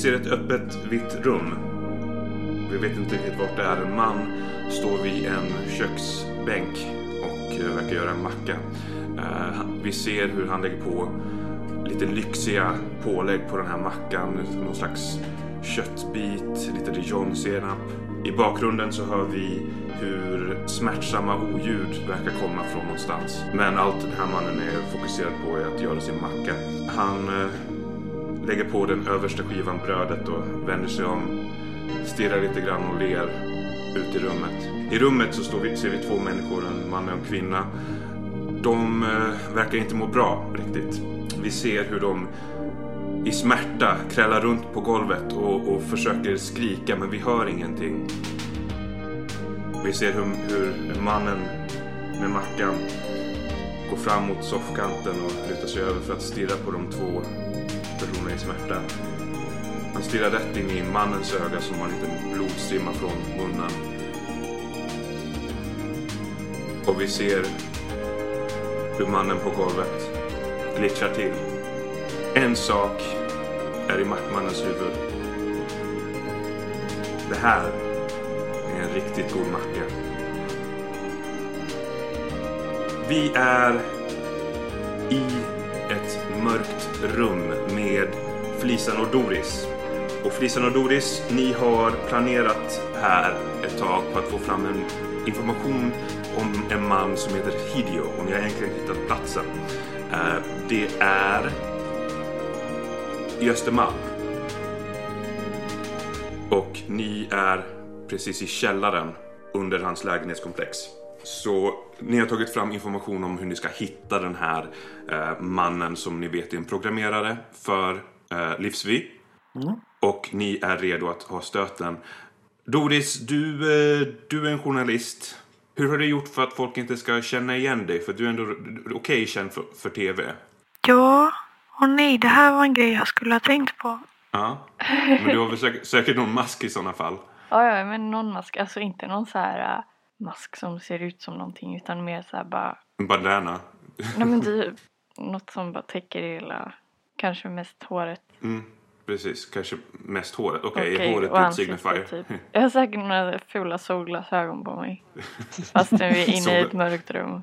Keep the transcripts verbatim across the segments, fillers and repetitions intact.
ser ett öppet vitt rum. Vi vet inte riktigt vart det är. En man står vid en köksbänk och uh, verkar göra en macka. Uh, vi ser hur han lägger på lite lyxiga pålägg på den här mackan. Någon slags köttbit, lite dijonsenap. I bakgrunden så hör vi hur smärtsamma oljud verkar komma från någonstans. Men allt den här mannen är fokuserad på är att göra sin macka. Han eh, lägger på den översta skivan brödet och vänder sig om, stirrar lite grann och ler ut i rummet. I rummet så står vi, ser vi två människor, en man och en kvinna. De eh, verkar inte må bra riktigt. Vi ser hur de i smärta krälar runt på golvet och, och försöker skrika, men vi hör ingenting. Vi ser hur, hur mannen med mackan går fram mot soffkanten och lutar sig över för att stirra på de två personerna i smärta. Han stirrar rätt in i mannens öga som har en liten blodstrimma från munnen. Och vi ser hur mannen på golvet glitchar till. En sak är i mackmannens huvud. Det här är en riktigt god macka. Vi är i ett mörkt rum med Flisan och Doris. Och Flisan och Doris, ni har planerat här ett tag på att få fram en information om en man som heter Hideo. Och ni har egentligen hittat platsen. Det är i Östermalm. Och ni är precis i källaren under hans lägenhetskomplex. Så ni har tagit fram information om hur ni ska hitta den här eh, mannen som ni vet är en programmerare för eh, Livsvi. Mm. Och ni är redo att ha stöten. Doris, du, eh, du är en journalist. Hur har du gjort för att folk inte ska känna igen dig? För du är ändå okej okay känd för, för tv. Ja, och nej, det här var en grej jag skulle ha tänkt på. Ja, men du har väl säkert, säkert någon mask i sådana fall. Ja, ja, men någon mask. Alltså inte någon så här uh, mask som ser ut som någonting. Utan mer så här bara... En bandana. Nej, men typ något som bara täcker hela... Kanske mest håret. Mm, precis. Kanske mest håret. Okej, okay, okay, håret till Signifier. Typ. Jag har säkert några fula solglasögon på mig. Fast vi är inne i ett mörkt rum.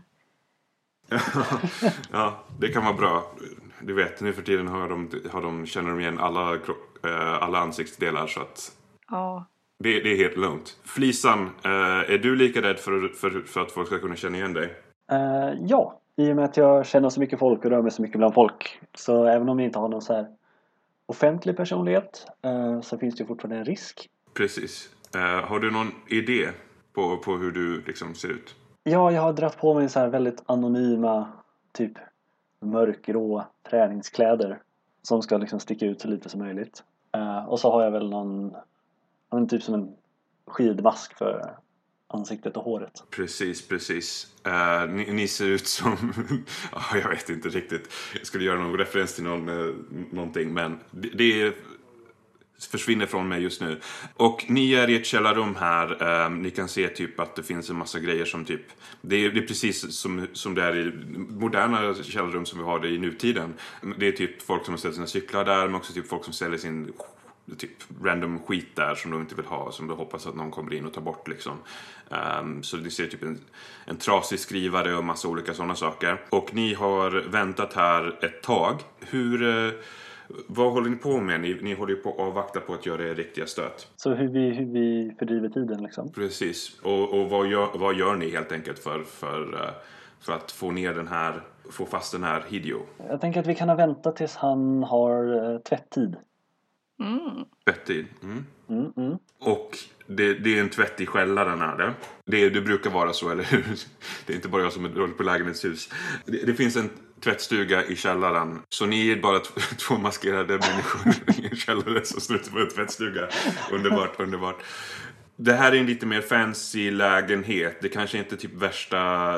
Ja, det kan vara bra. Du vet, nu för tiden har de, har de, känner de igen alla, alla ansiktsdelar så att ja. det, det är helt lugnt. Flisan, är du lika rädd för, för, för att folk ska kunna känna igen dig? Uh, ja, i och med att jag känner så mycket folk och rör mig så mycket bland folk. Så även om jag inte har någon så här offentlig personlighet uh, så finns det fortfarande en risk. Precis. Uh, har du någon idé på, på hur du liksom ser ut? Ja, jag har dratt på mig så här väldigt anonyma typ mörkgrå träningskläder som ska liksom sticka ut så lite som möjligt. Uh, och så har jag väl någon, någon typ som en skidmask för ansiktet och håret. Precis, precis. Uh, ni, ni ser ut som... oh, jag vet inte riktigt. Jag skulle göra någon referens till någon, uh, någonting, men det, det är... försvinner från mig just nu. Och ni är i ett källarrum här. Um, ni kan se typ att det finns en massa grejer som typ... Det är, det är precis som, som det är i moderna källarrum som vi har det i nutiden. Det är typ folk som har ställt sina cyklar där. Men också typ folk som säljer sin typ random skit där som de inte vill ha. Som de hoppas att någon kommer in och tar bort liksom. Um, så ni ser typ en, en trasig skrivare och massa olika sådana saker. Och ni har väntat här ett tag. Hur... Uh, Vad håller ni på med? Ni, ni håller ju på att avvakta på att göra er riktiga stöt. Så hur vi, hur vi fördriver tiden liksom? Precis. Och, och vad, gör, vad gör ni helt enkelt för, för, för att få ner den här, få fast den här Hideo? Jag tänker att vi kan ha väntat tills han har eh, tvätttid. Mm. Tvätttid? Mm. Mm, mm. Och det, det är en tvätt i källaren är det. det. Det brukar vara så, eller hur? Det är inte bara jag som är dålig på lägenhetshus. Det, det finns en tvättstuga i källaren. Så ni är bara t- två maskerade människor i en källare som slutar på en tvättstuga. Underbart, underbart. Det här är en lite mer fancy lägenhet. Det kanske inte är typ värsta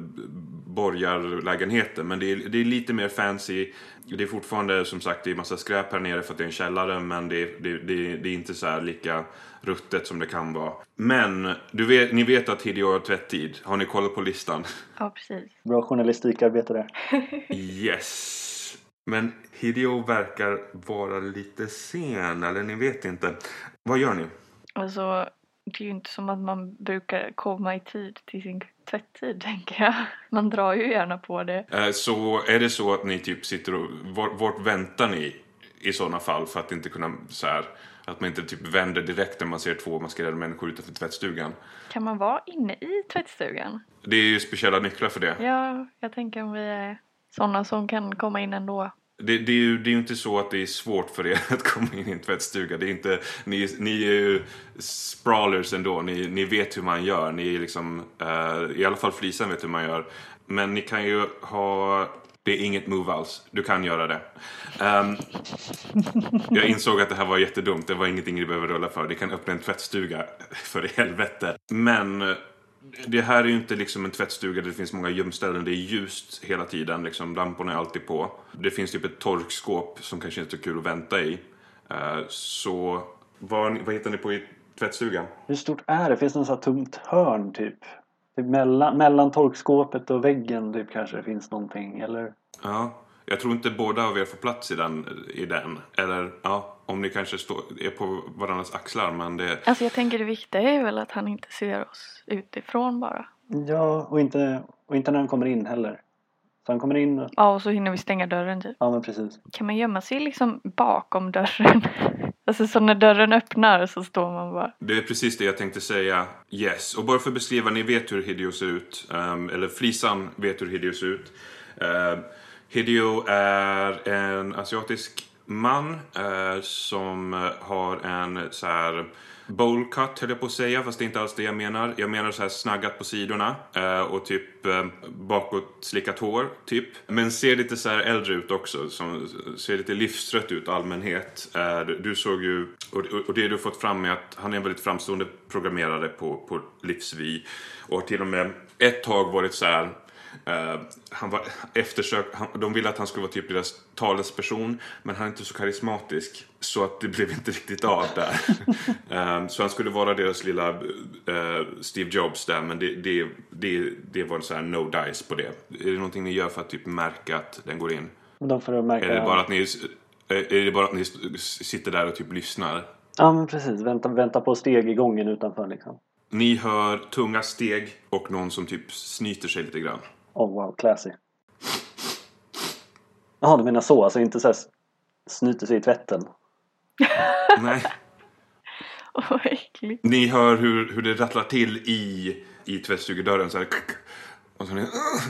borgarlägenheten. Men det är, det är lite mer fancy. Det är fortfarande som sagt det är massa skräp här nere för att det är en källare. Men det, det, det, det är inte så här lika ruttet som det kan vara. Men du vet, ni vet att Hideo har tvätttid. Har ni kollat på listan? Ja, precis. Bra journalistikarbete där. Yes. Men Hideo verkar vara lite sen, eller ni vet inte. Vad gör ni? Alltså, det är ju inte som att man brukar komma i tid till sin tvätttid, tänker jag. Man drar ju gärna på det. Eh, Så är det så att ni typ sitter och... Vart, vart väntar ni i sådana fall för att inte kunna så här... Att man inte typ vänder direkt när man ser två maskerade människor utanför tvättstugan. Kan man vara inne i tvättstugan? Det är ju speciella nycklar för det. Ja, jag tänker om vi är sådana som kan komma in ändå. Det, det är ju det är ju inte så att det är svårt för er att komma in i en tvättstuga. Det är inte, ni, ni är ju sprawlers ändå. Ni, ni vet hur man gör. Ni är liksom, uh, i alla fall Flisan vet hur man gör. Men ni kan ju ha... Det är inget move alls. Du kan göra det. Um, jag insåg att det här var jättedumt. Det var ingenting ni behöver rulla för. Det kan öppna en tvättstuga för i helvete. Men det här är ju inte liksom en tvättstuga där det finns många gömställen. Det är ljust hela tiden. Liksom, lamporna är alltid på. Det finns typ ett torkskåp som kanske inte är så kul att vänta i. Uh, så vad, vad hittar ni på i tvättstugan? Hur stort är det? Finns det något så här tomt hörn typ? Typ mellan, mellan torkskåpet och väggen typ kanske det finns någonting, eller? Ja, jag tror inte båda av er får plats i den, i den. Eller ja, om ni kanske står, är på varandras axlar, men det... Alltså jag tänker det viktiga är väl att han inte ser oss utifrån bara. Ja, och inte, och inte när han kommer in heller. Så han kommer in och... Ja, och så hinner vi stänga dörren typ. Ja, men precis. Kan man gömma sig liksom bakom dörren? Alltså så när dörren öppnar så står man bara... Det är precis det jag tänkte säga. Yes. Och bara för att beskriva, ni vet hur Hideo ser ut. Um, eller Flisan vet hur Hideo ser ut. Uh, Hideo är en asiatisk man uh, som har en så här bowl cut, höll jag på att säga, fast det är inte alls det jag menar. Jag menar så här snaggat på sidorna uh, och typ uh, bakåt slickat hår typ. Men ser lite så här äldre ut också, som ser lite livstrött ut allmänhet. Uh, du, du såg ju, och, och det du fått fram är att han är en väldigt framstående programmerare på, på Livsvi. Och har till och med ett tag varit så här... Uh, han var eftersök, han, de ville att han skulle vara typ deras talesperson, men han är inte så karismatisk, så att det blev inte riktigt av där. um, så han skulle vara deras lilla uh, Steve Jobs där, men det, det, det, det var en sån här no dice på det. Är det någonting ni gör för att typ märka att den går in? De får märka... Är det bara att ni, är det bara att ni sitter där och typ lyssnar? Ja, men precis. Vänta, vänta på steg i gången utanför liksom. Ni hör tunga steg och någon som typ snyter sig lite grann. Oh wow, classy. Jaha, du menar så, alltså inte så här snyter sig i tvätten. Nej. Åh, vad äckligt. Ni hör hur, hur det rattlar till i, i tvättstugedörren så här. Och så, ni,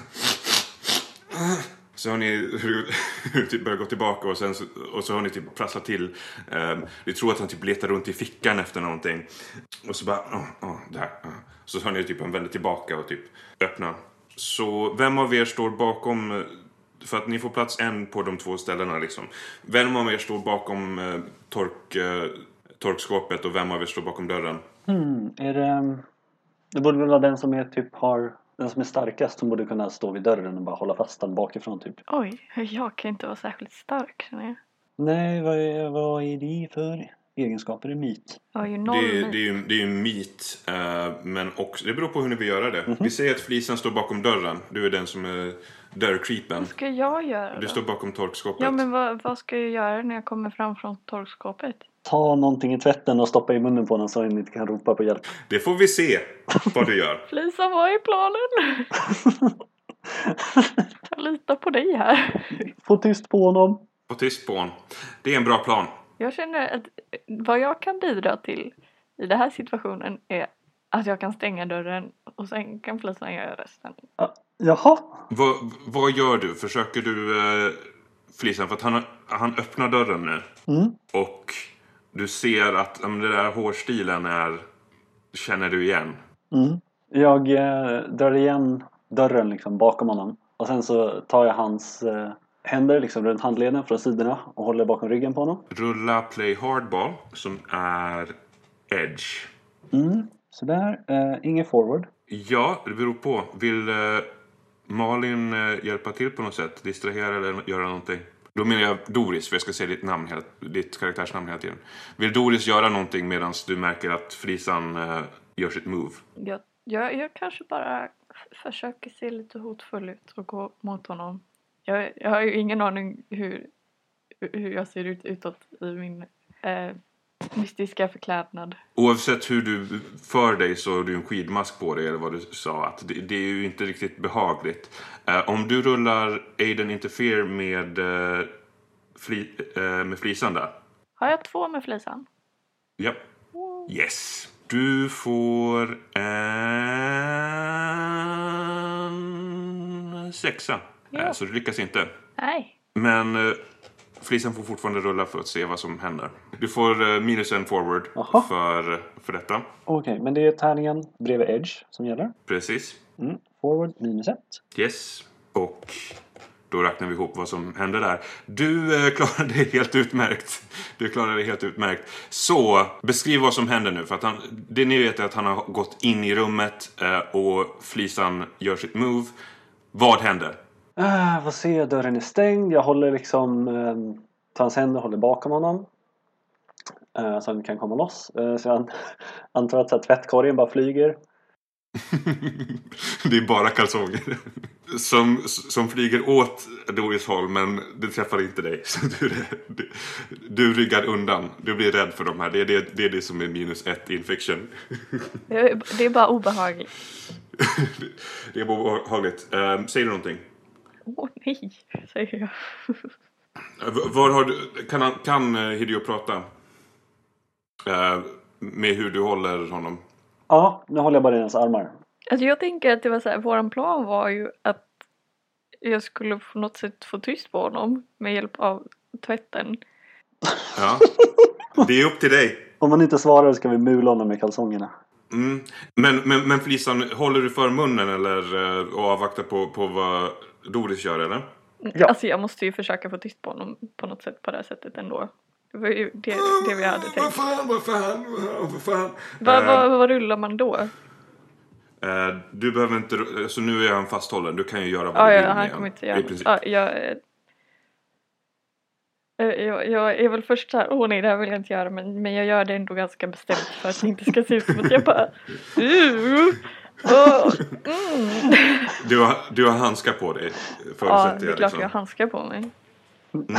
så har ni hur, hur typ börjar gå tillbaka och, sen, och så har ni typ prasslat till. Um, ni tror att han typ letar runt i fickan efter någonting. Och så bara, åh, åh, där. Så har ni typ en vänder tillbaka och typ öppnar. Så vem av er står bakom, för att ni får plats en på de två ställena liksom. Vem av er står bakom eh, tork, eh, torkskåpet och vem av er står bakom dörren? Hmm, är det... Det borde väl vara den som är typ har... Den som är starkast som borde kunna stå vid dörren och bara hålla fast den bakifrån typ. Oj, jag kan inte vara särskilt stark, känner jag. Nej, vad är, vad är det för egenskaper i myt? Jag har ju noll Det är, myt. det är ju det är ju myt, eh, men också, det beror på hur ni vill göra det. Mhm. Vi säger att Flisan står bakom dörren. Du är den som är dörrcreepen. Vad ska jag göra Du då? står bakom torkskåpet. Ja, men vad, vad ska jag göra när jag kommer fram från torkskåpet? Ta någonting i tvätten och stoppa i munnen på den så den inte kan ropa på hjälp. Det får vi se vad du gör. Lisa, vad är planen? Jag litar på dig här. Få tyst på honom. Och tyst på honom. Det är en bra plan. Jag känner att vad jag kan bidra till i den här situationen är att jag kan stänga dörren och sen kan Flisan göra resten. Ja, jaha. Vad, vad gör du? Försöker du eh, Flisan? För att han, han öppnar dörren nu. Mm. Och du ser att um, den där hårstilen är... Känner du igen? Mm. Jag eh, drar igen dörren liksom bakom honom. Och sen så tar jag hans eh, händer liksom runt handleden från sidorna och håller bakom ryggen på honom. Rulla play hardball som är edge. Mm. Så där, eh, ingen forward. Ja, det beror på. Vill eh, Malin eh, hjälpa till på något sätt? Distrahera eller göra någonting? Då menar jag Doris, för jag ska säga ditt namn hela, ditt karaktärsnamn hela tiden. Vill Doris göra någonting medan du märker att Flisan eh, gör sitt move? Jag, jag, jag kanske bara f- försöker se lite hotfull ut och gå mot honom. Jag, jag har ju ingen aning hur, hur jag ser ut utåt i min eh, mystiska förklädnad. Oavsett hur du för dig så har du en skidmask på dig, eller vad du sa. Att det, det är ju inte riktigt behagligt. Uh, om du rullar Aiden Interfere med, uh, fli, uh, med flisan där. Har jag två med flisan? Ja. Yes. Du får en sexa. Ja. Uh, så du lyckas inte. Nej. Men uh, flisan får fortfarande rulla för att se vad som händer. Du får uh, minus en forward för, för detta. Okej, okay, men det är tärningen bredvid Edge som gäller. Precis. Mm. Forward minus ett. Yes. Och då räknar vi ihop vad som händer där. Du uh, klarar det helt utmärkt. Du klarar det helt utmärkt. Så beskriv vad som händer nu. För att han, det ni vet är att han har gått in i rummet uh, och flisan gör sitt move. Vad händer? Uh, vad ser jag? Dörren är stängd. Jag håller liksom uh, tar hans händer, håller bakom honom. Uh, så han kan komma loss. Uh, så jag antar att så här, tvättkorgen bara flyger. Det är bara kalsonger som, som flyger åt Doris håll, men det träffar inte dig. Så du, du, du ryggar undan. Du blir rädd för de här. Det är det, det, är det som är minus ett infection. Det är, det är bara obehagligt. Det är bara obehagligt. Um, säger du någonting? Åh oh, nej, säger jag. Var har du, kan, han, kan Hideo prata? Uh, med hur du håller honom? Ja, nu håller jag bara i hans armar. Alltså jag tänker att det var så här, våran plan var ju att jag skulle på något sätt få tyst på honom med hjälp av tvätten. Ja, det är upp till dig. Om man inte svarar ska vi mula honom med kalsongerna. Mm. Men, men, men Felisan, håller du för munnen eller och avvaktar på, på vad Doris gör, eller? Ja. Alltså jag måste ju försöka få tyst på honom på något sätt på det här sättet ändå. Det var ju det, det vi hade tänkt. Vad fan, vad fan, vad fan. Vad va, va, va rullar man då? Uh, du behöver inte, så nu är han fasthållen. Du kan ju göra vad ja, du ja, vill han med kommer han. inte göra. Ja, jag, jag, jag är väl först så här, åh nej det här vill jag inte göra. Men, men jag gör det ändå ganska bestämt för att det inte ska se ut som att jag bara uh, oh, mm. du, har, du har handskar på dig. Ja, det är jag, klart liksom. jag har handskar på mig. Mm.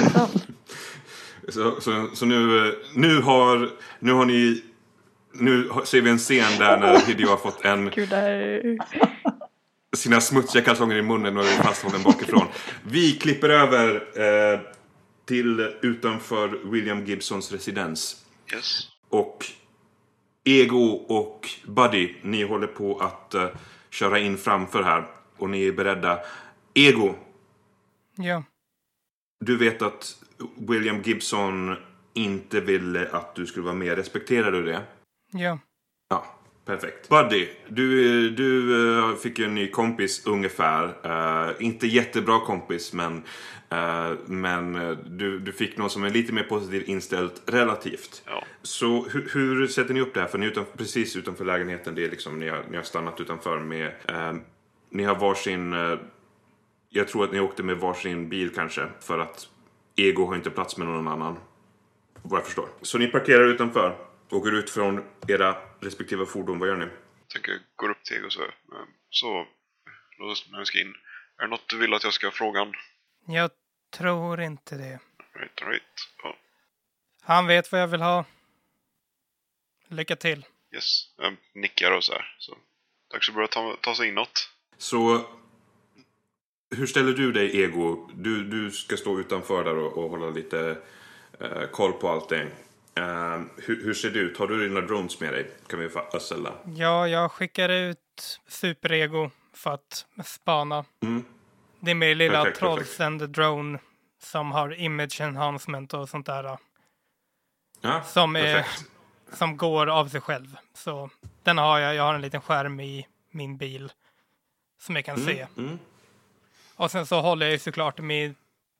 Så, så, så nu, nu har nu har ni nu ser vi en scen där när Hideo har fått en Gud, är... sina smutsiga kalsonger i munnen och är fasthållen bakifrån. Vi klipper över eh, till utanför William Gibsons residens. Yes. Och Ego och Buddy, ni håller på att uh, köra in framför här och ni är beredda. Ego. Ja. Du vet att William Gibson inte ville att du skulle vara med. Respekterar du det? Ja. Ja, perfekt. Buddy, du, du uh, fick ju en ny kompis ungefär. Uh, inte jättebra kompis, men, uh, men uh, du, du fick någon som är lite mer positivt inställt relativt. Ja. Så hur, hur sätter ni upp det här? För ni är utan, precis utanför lägenheten. Det är liksom, ni, har, ni har stannat utanför med... Uh, ni har varsin... Uh, jag tror att ni åkte med varsin bil kanske. För att Ego har inte plats med någon annan. Vad jag förstår. Så ni parkerar utanför. Och går ut från era respektive fordon. Vad gör ni? Jag tänker, går upp till Ego och så. Så, låt oss när vi ska in. Är det något du vill att jag ska fråga han? Jag tror inte det. Right, right. Ja. Han vet vad jag vill ha. Lycka till. Yes, jag nickar och så här. Så, dags att börja ta, ta sig inåt. Så hur ställer du dig, Ego? Du, du ska stå utanför där och, och hålla lite uh, koll på allting. Uh, hur, hur ser det ut? Har du dina drones med dig? Kan vi få ställa? Ja, jag skickar ut Super-Ego för att spana. Mm. Det är min lilla Perfekt, trollsände drone som har image enhancement och sånt där. Ja, Som, är, perfekt. som går av sig själv. Så den har jag. Jag har en liten skärm i min bil som jag kan Mm, se. mm. Och sen så håller jag ju såklart mitt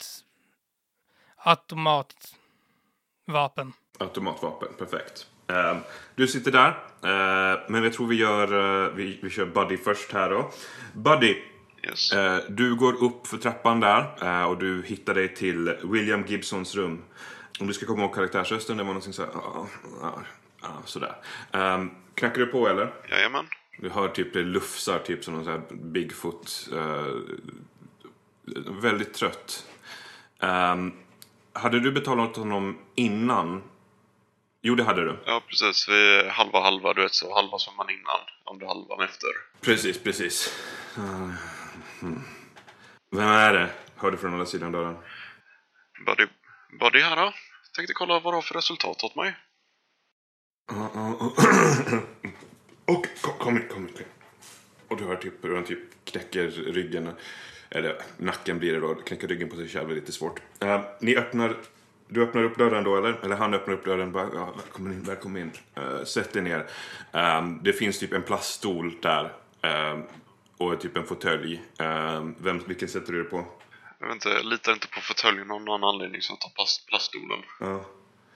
automatvapen. Automatvapen, perfekt. Uh, du sitter där. Uh, men jag tror vi gör uh, vi, vi kör Buddy först här då. Buddy, Yes. uh, du går upp för trappan där uh, och du hittar dig till William Gibsons rum. Om du ska komma ihåg karaktärsrösten, det var någonting så här, uh, uh, uh, sådär. Um, knackar du på eller? Jajamän. Du hör typ det lufsar typ som någon sån här Bigfoot uh, väldigt trött. Um, hade du betalat honom innan? Jo, det hade du. Ja, precis. Vi är halva halva, du vet, så halva som man innan, andra halvan efter. Precis, precis. Uh, hmm. Vem är det? Hörde från andra sidan dörren. Buddy, buddy här då. Tänkte kolla vad du har för resultat åt mig. Uh, uh, uh. Och kom, kom hit, kom hit. Och du hör typ hur han typ knäcker ryggen. Eller nacken blir det då. Knäcker ryggen på sig själv är lite svårt. Uh, ni öppnar... Du öppnar upp dörren då, eller? Eller han öppnar upp dörren. Bara, ja, välkommen in, välkommen in. Uh, sätt dig ner. Um, det finns typ en plaststol där. Um, och typ en fåtölj. Um, vem, vilken sätter du det på? Jag vet inte, jag litar inte på fåtöljen av någon anledning som tar plast, plaststolen. Ja.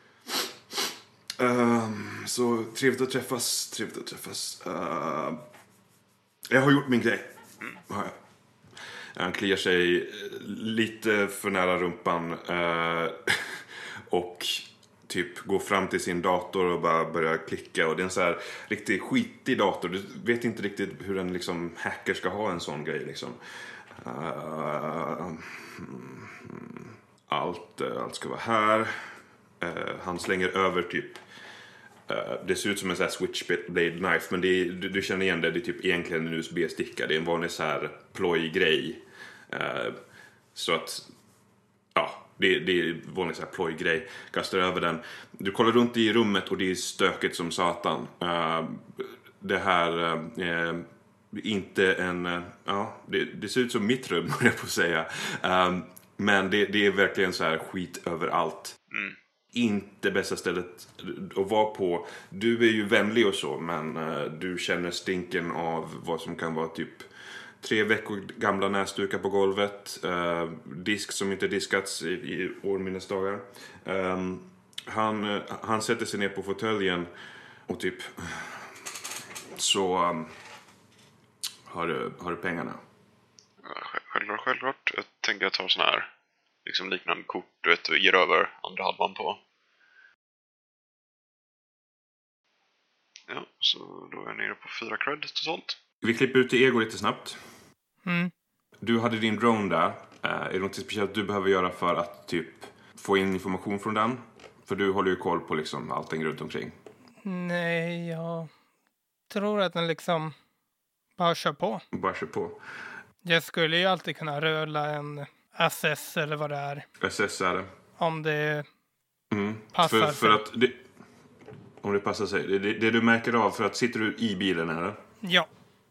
Um, så trevligt att träffas. Trevligt att träffas. Uh, jag har gjort min grej. Mm. Har jag. Han kliar sig lite för nära rumpan uh, och typ går fram till sin dator och bara börjar klicka. Och det är en så här riktigt skitig dator. Du vet inte riktigt hur en liksom hacker ska ha en sån grej liksom. Uh, allt, allt ska vara här. Uh, han slänger över typ uh, det ser ut som en sån här switchblade knife, men det är, du, du känner igen det. Det är typ egentligen en U S B-sticka. Det är en vanlig så här ploj-grej. Uh, så att ja, det, det är en vanlig så här ploj-grej. Kastar över den. Du kollar runt i rummet och det är stöket som satan. Uh, det här uh, inte en uh, ja, det, det ser ut som mitt rum, jag på säga. Um, men det, det är verkligen så här skit överallt. Mm. Inte bästa stället att vara på. Du är ju vänlig och så, men uh, du känner stinken av vad som kan vara typ tre veckor gamla näsdukar på golvet. Uh, disk som inte diskats i, i årminnesdagar. Um, han, uh, han sätter sig ner på fåtöljen och typ så um, har, du, har du pengarna? Självklart, självklart. Jag tänker att jag tar sån här liksom liknande kort, du vet, och ger över andra halvan på. Ja, så då är jag nere på fyra cred totalt. Vi klipper ut till ego lite snabbt. Mm. Du hade din drone där. Är det något speciellt du behöver göra för att typ få in information från den? För du håller ju koll på liksom allting runt omkring. Nej, jag tror att den liksom bara kör på. Bara kör på. Jag skulle ju alltid kunna röra en S S eller vad det är. S S är det. Om det mm. passar för, för att det, om det passar sig. Det, det, det du märker av, för att sitter du i bilen här? Ja.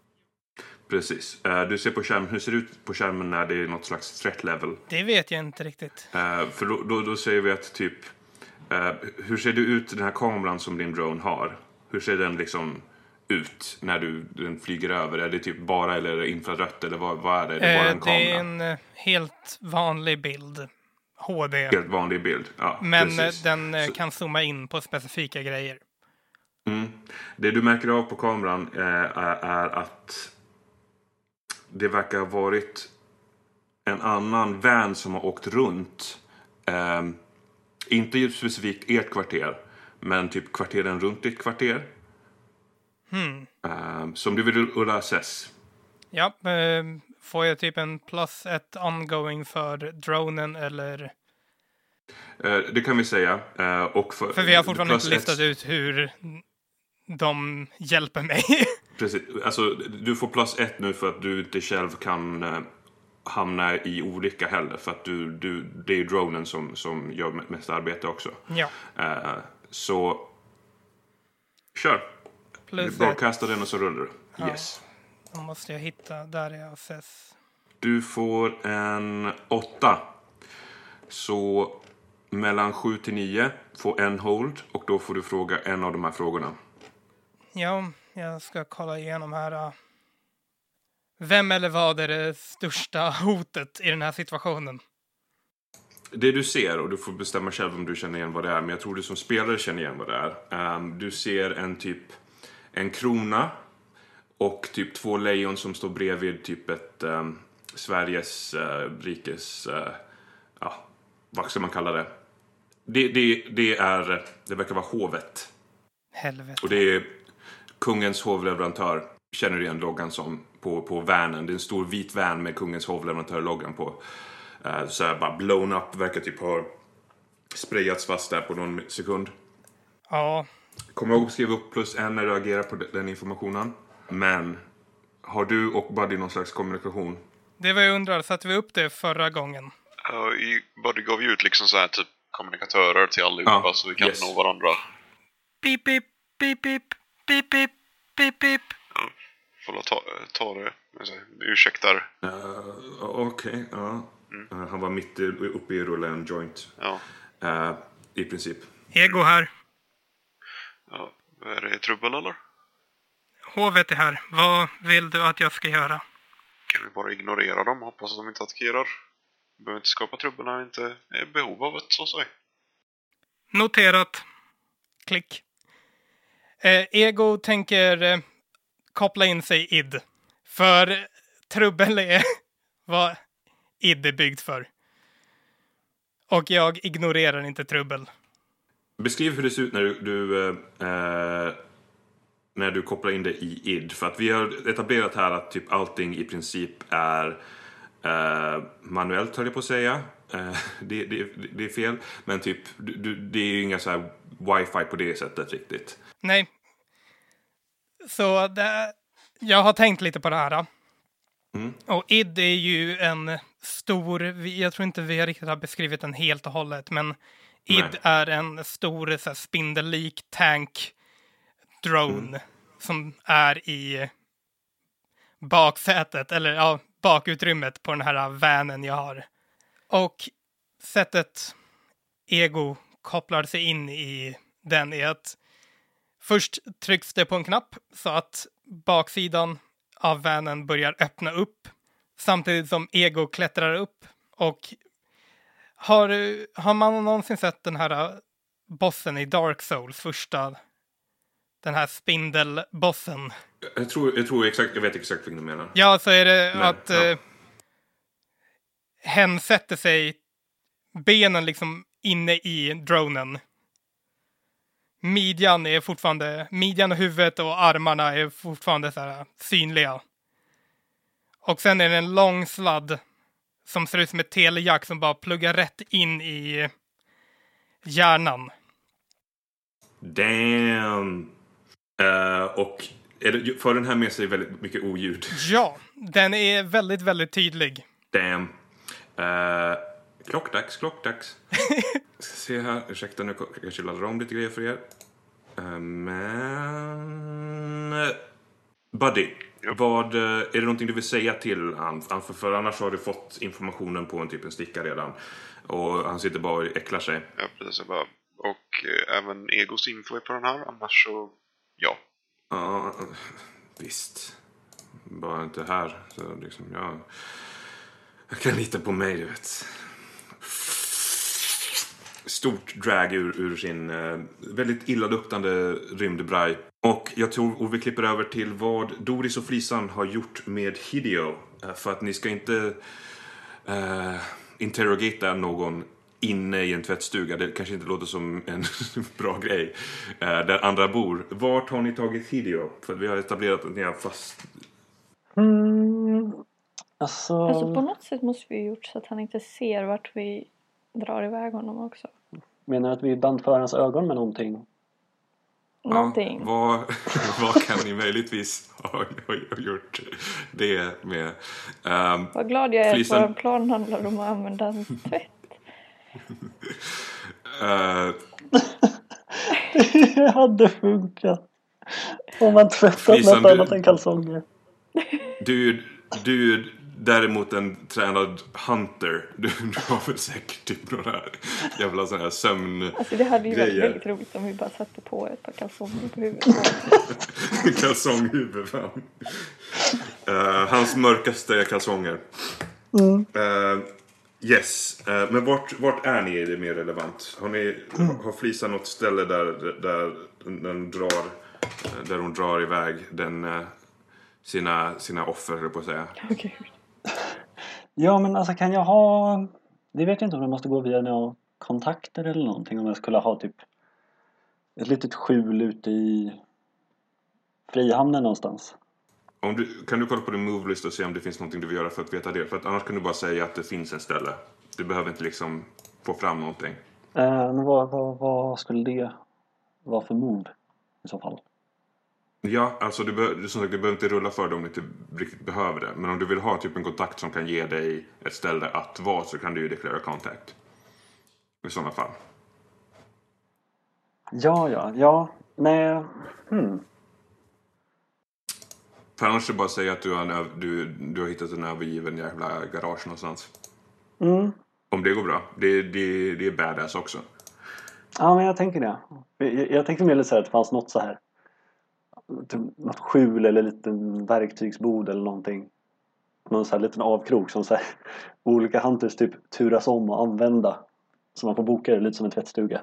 Precis. Uh, du ser på skärmen, hur ser det ut på skärmen när det är något slags threat level? Det vet jag inte riktigt. Uh, för då, då, då säger vi att typ, uh, hur ser det ut den här kameran som din drone har? Hur ser den liksom ut när du, den flyger över? Är det typ bara eller är det infrarött eller vad, vad är det? Är det, bara en kamera? Det är en uh, helt vanlig bild. H D. Helt vanlig bild, ja. Men precis. den uh, Så, kan zooma in på specifika grejer. Mm. Det du märker av på kameran uh, är, är att det verkar ha varit en annan van som har åkt runt. Uh, inte specifikt ert kvarter, men typ kvarteren runt ditt kvarter. Hmm. Uh, som du vill rulla assess. Ja, uh, får jag typ en plus ett ongoing för dronen eller? Uh, det kan vi säga. Uh, och för, för vi har fortfarande inte ett... listat ut hur de hjälper mig. Precis. Alltså, du får plus ett nu för att du inte själv kan uh, hamna i olycka heller. För att du, du, det är ju dronen som, som gör mest arbete också. Ja. Uh, så kör. Plus du bara kastar den och så rullar du. Ja. Yes. Då måste jag hitta där jag ses. Du får en åtta. Så mellan sju till nio får en hold. Och då får du fråga en av de här frågorna. Ja, jag ska kolla igenom här. Vem eller vad är det största hotet i den här situationen? Det du ser, och du får bestämma själv om du känner igen vad det är. Men jag tror du som spelare känner igen vad det är. Um, du ser en typ en krona. Och typ två lejon som står bredvid typ ett um, Sveriges uh, rikes... Uh, ja, vad ska man kalla det? Det, det? det är... Det verkar vara hovet. Helvete. Och det är kungens hovleverantör. känner du igen loggan som på, på vanen. Det är en stor vit van med kungens hovleverantör-loggan på. Uh, så här bara blown up, verkar typ ha sprayats fast där på någon sekund. Ja. Kommer ihåg att skriva upp plus en när du agerar på den informationen. Men har du och Buddy någon slags kommunikation? Det var jag undrar, satte vi upp det förra gången? Ja, i Buddy gav ju ut liksom så här typ kommunikatörer till allihopa Ja, så vi kan yes. nå varandra. Beep, beep, beep, beep, beep, beep, beep, beep. Ja, får ta, ta det. Ursäktar. Uh, Okej, okay, ja. Mm. Uh, han var mitt uppe i rulla en joint. Ja. Uh, I princip. Ego här. Ja, är det trubbel eller? Hovet är här. Vad vill du att jag ska göra? Kan vi bara ignorera dem? Hoppas att de inte attackerar. Vi behöver inte skapa trubbel när vi inte är i behov av ett, så att säga. Noterat. Klick. Eh, Ego tänker eh, koppla in sig I D. För trubbel är vad I D är byggt för. Och jag ignorerar inte trubbel. Beskriv hur det ser ut när du, du eh, när du kopplar in det i I D. För att vi har etablerat här att typ allting i princip är eh, manuellt, höll jag på att säga. Eh, det, det, det är fel. Men typ, du, det är ju inga så här wifi på det sättet riktigt. Nej. Så det, jag har tänkt lite på det här. Mm. Och I D är ju en stor, jag tror inte vi har riktigt har beskrivit den helt och hållet, men I D Nej. är en stor så här, spindellik tank drone Mm. som är i baksätet, eller ja, bakutrymmet på den här vanen jag har. Och sättet Ego kopplar sig in i den är att först trycks det på en knapp så att baksidan av vanen börjar öppna upp samtidigt som Ego klättrar upp. Och har, har man någonsin sett den här bossen i Dark Souls, första, den här spindelbossen? Jag tror, jag tror exakt, jag vet exakt vad du menar. Ja, så är det Men, att ja. eh, hen sätter sig benen liksom inne i dronen. Midjan är fortfarande, midjan och huvudet och armarna är fortfarande så här synliga. Och sen är det en lång sladd som ser ut som ett telejack som bara pluggar rätt in i hjärnan. Damn. Uh, och är det, för den här med sig väldigt mycket oljud. Ja, den är väldigt, väldigt tydlig. Damn. Uh, klockdags, klockdags. Ska se här, ursäkta nu kanske laddar om lite grejer för er. Uh, men... Buddy, Ja. vad, uh, är det någonting du vill säga till han? För, för annars har du fått informationen på en typ en sticka redan. Och han sitter bara och äcklar sig. Ja, precis. Jag bara, och eh, även Egos info är på den här, annars så, ja. Ja, visst. Bara inte här. Så liksom, jag, jag kan lita på mig, du vet. Stort drag ur, ur sin eh, väldigt illaluktande rymdbraj. Och jag tror och vi klipper över till vad Doris och Flisan har gjort med Hideo. Eh, för att ni ska inte eh, interrogata någon inne i en tvättstuga. Det kanske inte låter som en bra grej. Eh, där andra bor. Vart har ni tagit Hideo? För vi har etablerat att ni har fast... Mm, alltså... Alltså på något sätt måste vi gjort så att han inte ser vart vi drar iväg honom också. Menar du att vi bandför hans ögon med någonting? Någonting. Ja, vad, vad kan ni möjligtvis ha, ha gjort det med? Um, Vad glad jag är Flisan- att vår plan handlar om att använda en tvätt. uh, Det hade funkat. Om man tvättat Flisan, något du- annat än kalsonger. du, du är däremot en tränad hunter. Du, du har väl säkert typ några jävla sådana här sömn... Alltså det hade ju varit Grejer. väldigt roligt om vi bara satte på ett par kalsonger på huvudet. kalsonghuvud, fan. Uh, hans mörkaste kalsonger. Mm. Uh, yes. Uh, men vart, vart är ni? Är det mer relevant? Har ni har Flisa något ställe där, där den drar där hon drar iväg den uh, sina, sina offer, höll jag på att säga. Åh gud. Ja, men alltså kan jag ha... Det vet jag inte om det måste gå via några kontakter eller någonting. Om jag skulle ha typ ett litet skjul ute i Frihamnen någonstans. Om du, kan du kolla på din move-list och se om det finns någonting du vill göra för att veta det? För att annars kan du bara säga att det finns en ställe. Du behöver inte liksom få fram någonting. Uh, men vad, vad, vad skulle det vara för move i så fall? Ja, alltså du, be- som sagt, du behöver inte rulla för det om du inte riktigt behöver det. Men om du vill ha typ en kontakt som kan ge dig ett ställe att vara, så kan du ju deklarera contact. I sådana fall. Ja, ja, ja. Nej. Hmm. För annars är det bara att säga att du har, en öv- du, du har hittat en övergiven jävla garage någonstans. Mm. Om det går bra. Det, det, det är badass också. Ja, men jag tänker det. Jag, jag tänkte mer lite så här att det fanns något så här. Typ något skjul eller liten verktygsbord eller någonting. Någon så här liten avkrok som så här, olika hunters typ turas om att använda. Så man får boka det lite som en tvättstuga.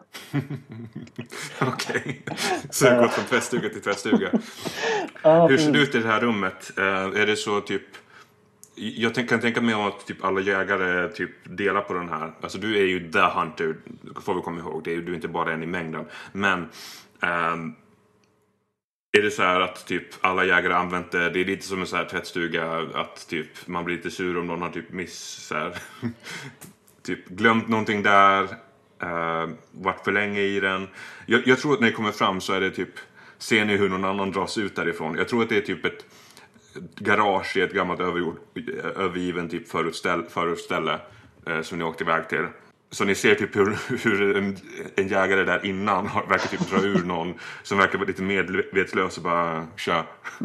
Okej. Så det går från tvättstuga till tvättstuga. Ja, Hur ser det ut i det här rummet? Uh, är det så typ... Jag tänk, kan tänka mig om att typ alla jägare typ delar på den här. Alltså du är ju the hunter, får vi komma ihåg. Det är, du är inte bara en i mängden. Men... Um, är det så här att typ alla jägare använt det? Det är lite som en så här tvättstuga. Att typ man blir lite sur om någon har typ miss... Så här, typ glömt någonting där. Uh, varit för länge i den. Jag, jag tror att när det kommer fram så är det typ... Ser ni hur någon annan dras ut därifrån? Jag tror att det är typ ett garage i ett gammalt överjord, övergiven typ förutställ, förutställe uh, som ni åkte iväg till. Så ni ser typ hur, hur en, en jägare där innan har, verkar typ dra ur någon som verkar vara lite medvetslös och bara kör.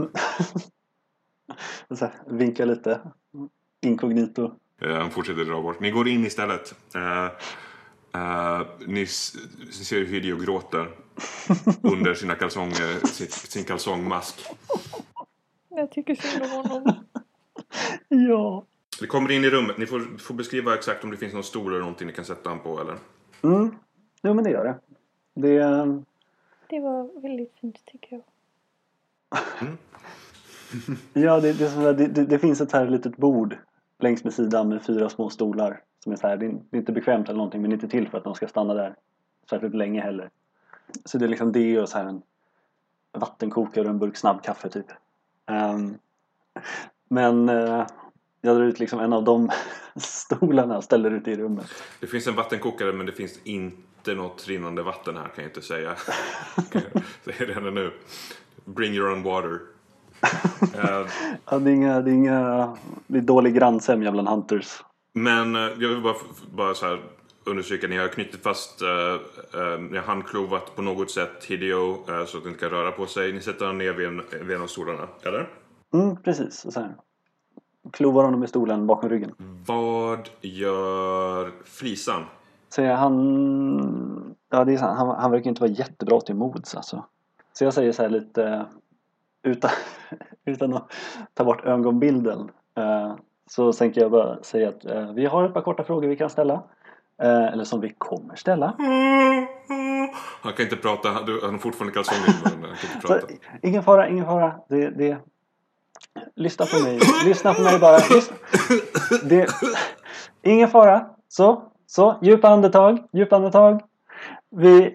Så här, vinka lite. Inkognito. Uh, han fortsätter dra bort. Ni går in istället. Uh, uh, ni s- ser hur Hideo gråter under sina kalsonger, sin, sin kalsongmask. Jag tycker synd om honom. Ja. Ni kommer in i rummet. Ni får, får beskriva exakt om det finns någon stol eller någonting ni kan sätta han på, eller? Mm. Jo, men det gör det. Det är... Det var väldigt fint tycker jag. Mm. Ja, det, det, är så här, det, det, det finns ett här litet bord längs med sidan med fyra små stolar. Som är så här, det är, det är inte bekvämt eller någonting, men inte till för att de ska stanna där särskilt länge heller. Så det är liksom det och så här en vattenkokare och en burk snabbkaffe typ. Um, men uh, jag drar ut liksom en av de stolarna och ställer ut i rummet. Det finns en vattenkokare, men det finns inte något rinnande vatten här, kan jag inte säga. Säger det henne nu. Bring your own water. uh, Ja, det är inga, det är inga, det är dålig grannsämja bland hunters. men uh, jag vill bara, bara så här undersöka. Ni har knutit fast, uh, uh, ni har handklovat på något sätt Hideo uh, så att den inte kan röra på sig. Ni sätter honom ner vid en, vid en av stolarna, eller? Mm, precis. Så här. Klovar honom i stolen bakom ryggen. Vad gör Frisan? Så han, ja, det är så, han, han verkar inte vara jättebra till mods alltså. Så jag säger så här lite utan, utan att ta bort ögonbilden. Uh, så tänker jag bara säga att uh, vi har ett par korta frågor vi kan ställa. Uh, eller som vi kommer ställa. Han kan inte prata, han har fortfarande kalsonger i munnen. Han kan inte prata. Så, ingen fara, ingen fara. Det, det, lyssna på mig. Lyssna på mig bara. Lyssna. Det, ingen fara. Så, så. Djupa andetag. Djupa andetag. Vi...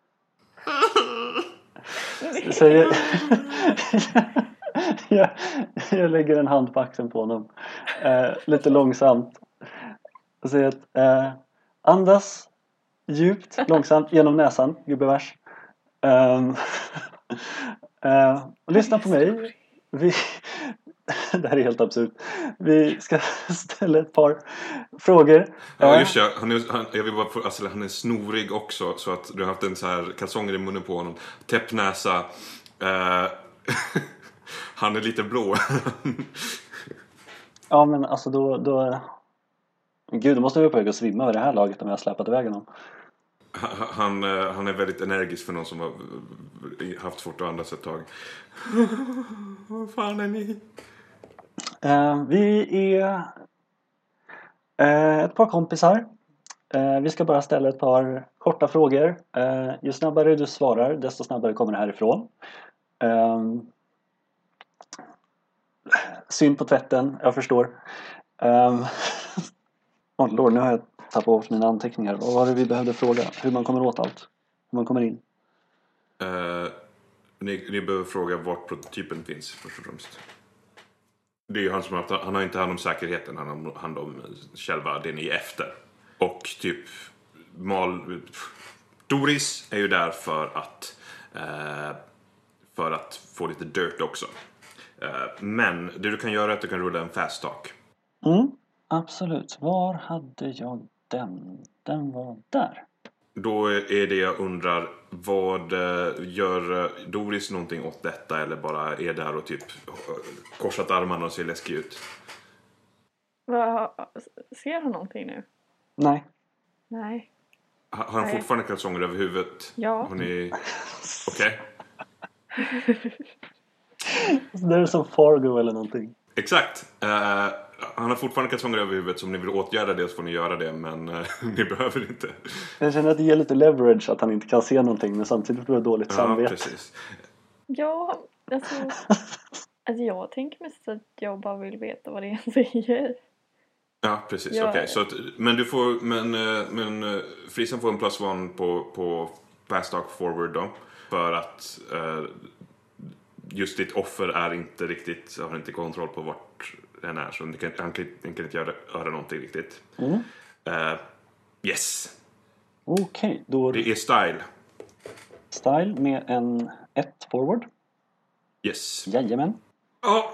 Säger... jag, jag lägger en hand på axeln på honom. Eh, lite långsamt. Och säger att... Eh, andas djupt, långsamt genom näsan. Gubbevers. Um, uh, och lyssna på mig. Vi, det här är helt absurt. Vi ska ställa ett par frågor. Ja, just ja. Han är, han, jag vill bara få, alltså, han är snorig också. Så att du har haft en så här kalsonger i munnen på honom. Täppnäsa. Uh, han är lite blå. Ja, men alltså då... då... Gud, då måste vi på väg att svimma vid det här laget om jag har släpat iväg honom. Han, han är väldigt energisk för någon som har haft svårt att andas ett tag. Vad fan är ni? Uh, vi är uh, ett par kompisar. Uh, vi ska bara ställa ett par korta frågor. Uh, ju snabbare du svarar, desto snabbare kommer det härifrån. Uh, synd på tvätten, jag förstår. Uh, oh lord, nu har jag tappat bort mina anteckningar. Vad var det vi behövde fråga? Hur man kommer åt allt? Hur man kommer in? Uh, ni, ni behöver fråga vart prototypen finns först och främst. Det är ju han som har, han har inte hand om säkerheten, han har hand om själva det ni är efter. Och typ Mal, Doris är ju där för att eh, för att få lite dirt också. Eh, men det du kan göra är att du kan rulla en fast talk. Mm, absolut. Var hade jag den? Den var där. Då är det jag undrar, vad eh, gör Doris någonting åt detta eller bara är där och typ korsat armarna och ser läskig ut? Va, ser han någonting nu? Nej. Nej. Ha, har han Nej. fortfarande kalsonger över huvudet? Ja. Har ni... Okej. Det är som Fargo eller någonting. Exakt. Uh, han har fortfarande kalsonger över huvudet, så om ni vill åtgärda det så får ni göra det, men uh, ni behöver inte. Jag känner att det ger lite leverage att han inte kan se någonting, men samtidigt blir det dåligt Ja, samvete. precis. Ja, alltså, alltså jag tänker mest att jag bara vill veta vad det är han säger. Ja, precis. Ja. Okej, så att, men du får, men, uh, men uh, Frisen får en plus one på, på fast talk forward då, för att uh, just ditt offer är inte riktigt, har inte kontroll på vart den är, så han kan, han kan, han kan inte göra, göra någonting riktigt. Mm. Uh, yes. Okej, okay, då Det är style. style med en ett forward. Yes. Jajamän. Ja.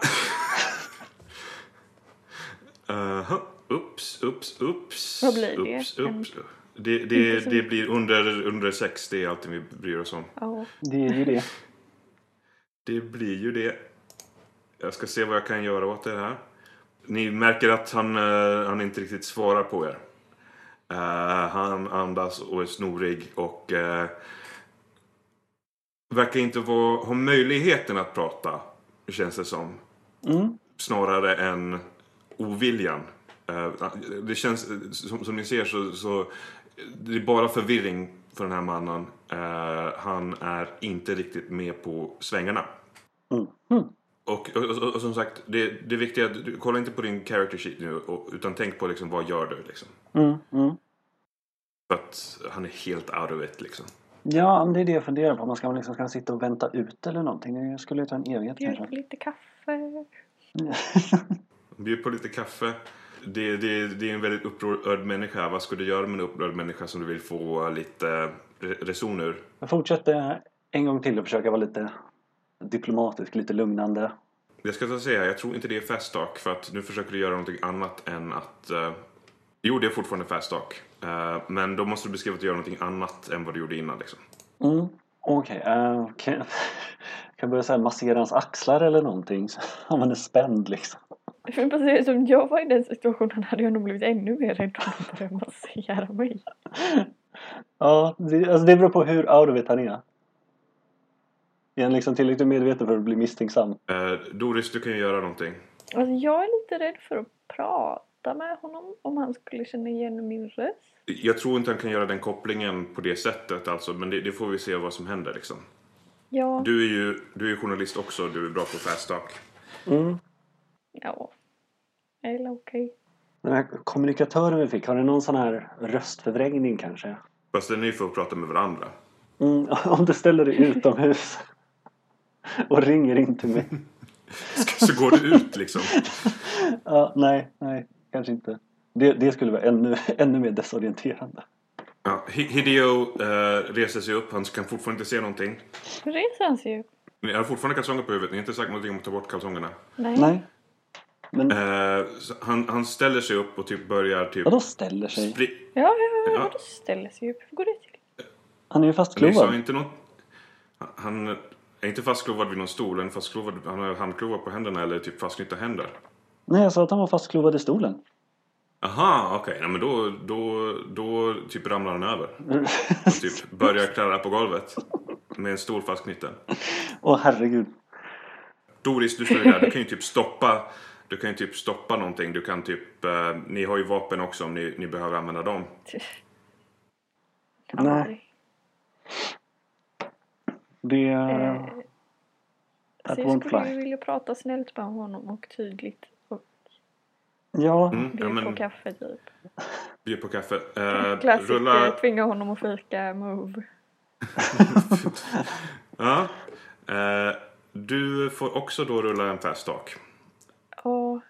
uh, ups, ups, ups. Vad blir det? Ups, ups. Det, det, det blir under, under sex, det är alltid vi bryr oss om. Ja. Det är ju det. Det blir ju det. Jag ska se vad jag kan göra åt det här. Ni märker att han, uh, han inte riktigt svarar på er. Uh, han andas och är snorig och uh, verkar inte vara, ha möjligheten att prata, känns det som. Mm. Snarare än oviljan. Uh, det känns, som, som ni ser så, så det är bara förvirring för den här mannen. Uh, han är inte riktigt med på svängarna. Mm. Mm. Och, och, och, och som sagt, det, det viktiga, du kolla inte på din character sheet nu, och, utan tänk på liksom, vad gör du liksom. Mm. Mm. För att han är helt out of it liksom. Ja, men det är det jag funderar på. Man ska man liksom ska ta och vänta ut eller någonting. Det skulle ta en evighet Bjud kanske. på lite kaffe. Bjud på lite kaffe. Det, det, det är en väldigt upprörd människa. Vad ska du göra med en upprörd människa som du vill få lite reson ur? Jag fortsätter en gång till och försöka vara lite diplomatisk, lite lugnande. Jag ska säga, jag tror inte det är fast talk, för att nu försöker du göra någonting annat än att... Uh, jo, det är fortfarande fast talk. Uh, men då måste du beskriva att du gör någonting annat än vad du gjorde innan liksom. Mm. Okej, okay, uh, kan jag kan börja säga massera hans axlar eller någonting. Han var spänd liksom. För precis som jag var i den situationen hade jag nog blivit ännu mer rädd om att börja massera mig. Ja, det, alltså det beror på hur out of it han är. Är han liksom tillräckligt medveten för att bli misstänksam? Uh, Doris, du kan ju göra någonting. Alltså jag är lite rädd för att prata med honom om han skulle känna igen min röst. Jag tror inte han kan göra den kopplingen på det sättt alltså, men det, det får vi se vad som händer liksom. Ja. Du är ju du är journalist också, du är bra på fast talk. Mm. Ja. Eller okej. Okay. Den här kommunikatören vi fick, har det någon sån här röstförvrängning kanske? Fast den är ju för att prata med varandra. Mm, om du ställer dig utomhus och ringer in till mig. Så går du ut liksom. Ja, nej, nej, kanske inte. Det, det skulle vara ännu, ännu mer desorienterande. Ja, Hideo uh, reser sig upp, han kan fortfarande inte se någonting. Hur reser han sig upp? Ni har fortfarande kalsonger på huvudet, ni har inte sagt någonting om att ta bort kalsongerna. Nej. Nej. Men Uh, han, han ställer sig upp och typ börjar typ... vadå ställer sig? Spri- Ja, ja, ja. Ja. Vadå ställer sig upp? Hur går det till? Han är ju Ni sa fastklovad. inte något... Han är inte fastklovad vid någon stol, han, är fastklovad, han har handklovar på händerna eller typ fastknytta händer. Nej, jag sa att han var fastklovad i stolen. Aha, okej. Okay. Men då, då, då typ ramlar han över. Och typ börjar klära på golvet. Med en stor fastknytten. Åh, herregud. Doris, du står ju där. Du kan ju typ stoppa... Du kan ju typ stoppa någonting. Du kan typ... Eh, ni har ju vapen också om ni, ni behöver använda dem. Nej. Det... Eh, That så jag won't skulle fly. ju vilja prata snällt med honom och tydligt. Och Ja, Mm, bjuda ja, men, på kaffe typ. bjud på kaffe. Eh, Klassiker, rulla... tvinga honom att fika move. Ja. Eh, du får också då rulla en fast talk. Ja,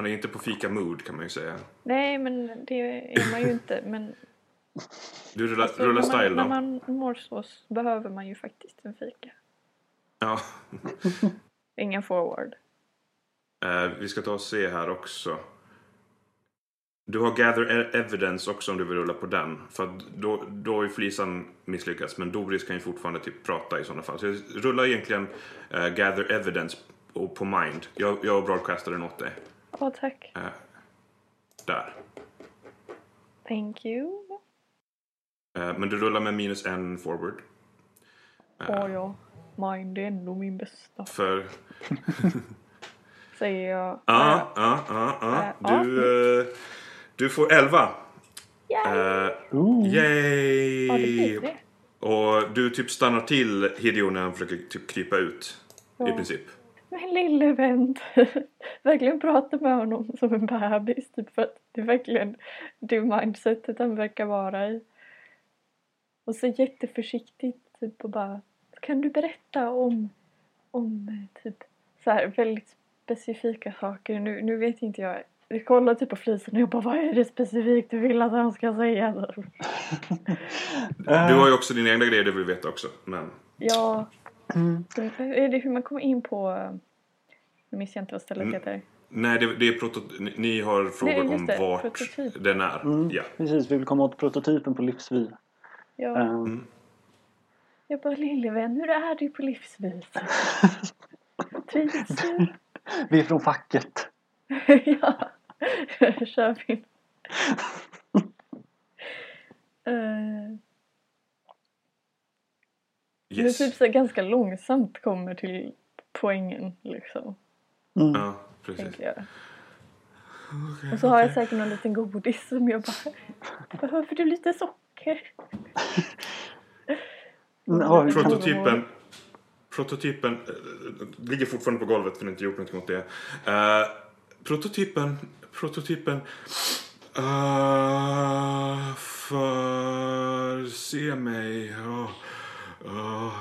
Han är inte på fika mood kan man ju säga. Nej, men det är man ju inte. Men Du rullar, alltså, rullar när, man, style då? när man mår så behöver man ju faktiskt en fika. Ja. Ingen forward. Eh, vi ska ta och se här också. Du har gather evidence också om du vill rulla på den. För att då, då har ju Felisan misslyckats. Men Doris kan ju fortfarande typ prata i sådana fall. Så jag rullar egentligen uh, gather evidence på, på mind. Jag, jag broadcastar den åt dig. Åh, tack. Uh, där. Thank you. Uh, men du rullar med minus en forward. Åh uh, ja, mind är ändå min bästa. För... Säger jag. Ja, ja, ja, ja. Du, uh, du får elva. Yay! Uh, yay! Ja, det blir det. Och du typ stannar till Hideon när han försöker typ krypa ut. Ja. I princip. Men lille vän. Verkligen prata med honom som en bebis. Typ, för att det är verkligen det mindsetet han verkar vara i. Och så jätteförsiktigt. Typ, och bara, kan du berätta om, om typ så här väldigt specifika saker. Nu, nu vet inte jag. Vi kollar typ på Felisan och jag bara, vad är det specifikt du vill att han ska säga? Du har ju också dina egna grejer du vill veta också. Men... Ja. Mm. Är det hur man kommer in på... Nu minns jag inte vad stället heter. Nej, det, det är prototyp. Ni har frågor Nej, om det, vart prototyp. Den är. Mm, ja. Precis, vi vill komma åt prototypen på livsvi. Ja. Mm. Jag bara, lille vän, hur är det på livsvis? Trivs du? Vi är från facket. Ja, kör vi. uh, yes. Det typ så ganska långsamt kommer till poängen liksom. Mm. Ja, precis. Jag. Okay, och så har okay. jag säkert någon liten godis som jag bara, behöver du lite socker? Mm, prototypen prototypen äh, ligger fortfarande på golvet för ni inte gjort något mot det. Uh, prototypen prototypen uh, för se mig oh, oh.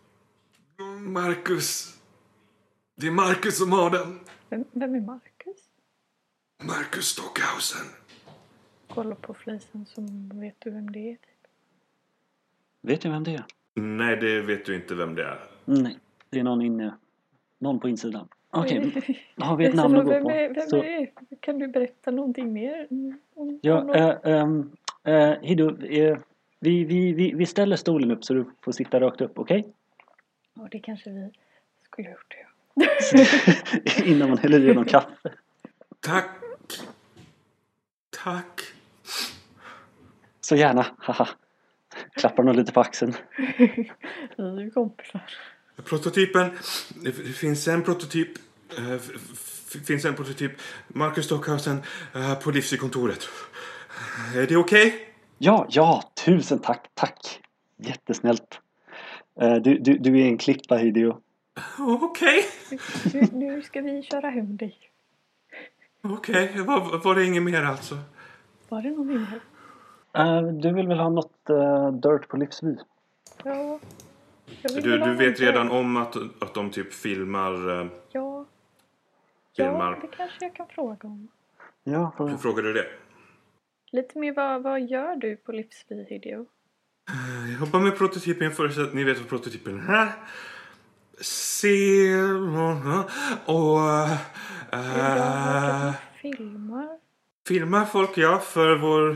Marcus, det är Marcus som har den. Vem, vem är Marcus? Marcus Stockhausen. Kolla på Felisan som vet du vem det är typ. Vet du vem det är? Nej, det vet du inte vem det är. Nej, det är någon inne. Någon på insidan. Okej, okay. Har vi ett namn att gå vem på? Är, vem Så... är Kan du berätta någonting mer? Om, ja, om äh, ähm, äh, Hido, äh, vi, vi, vi, vi ställer stolen upp så du får sitta rakt upp, okej? Okay? Ja, det kanske vi skulle ha gjort, ja. Innan man häller i någon kaffe. Tack. Tack. Så gärna, haha. Klappar nog lite på axeln. Vi är ju kompisar. Prototypen. Det finns en prototyp. Det finns en prototyp. Marcus Stockhausen på livskontoret. Är det okej? Okay? Ja, ja. Tusen tack, tack. Jättesnällt. Du, du, du är en klippa, Hideo. Okej. Okay. Nu, nu ska vi köra hem dig. Okej, okay. var, var det inget mer alltså? Var det något mer? Uh, du vill väl ha något uh, dirt på livsvi? Ja. Du, du vet redan det. om att, att de typ filmar... Uh, ja. Filmar. Ja, det kanske jag kan fråga om. Ja, för... Hur frågar du det? Lite mer, vad, vad gör du på livsvi, Hideo? Uh, jag jobbar med prototypen för att ni vet vad prototypen är. Se... Uh, och... Uh, filmar? Filmar folk, ja, för vår...